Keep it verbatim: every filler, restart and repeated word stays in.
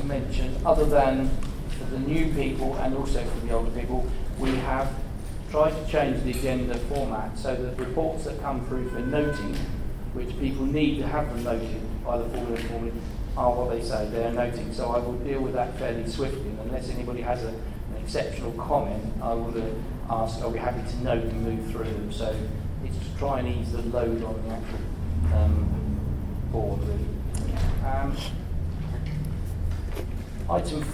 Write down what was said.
mention, other than for the new people and also for the older people, we have tried to change the agenda format so that reports that come through for noting, which people need to have them noted by the board informally, are what they say, they're noting. So I will deal with that fairly swiftly, and unless anybody has a, an exceptional comment, I will uh, ask, are we happy to note and move through them? So it's to try and ease the load on the actual um, board, really. Um, item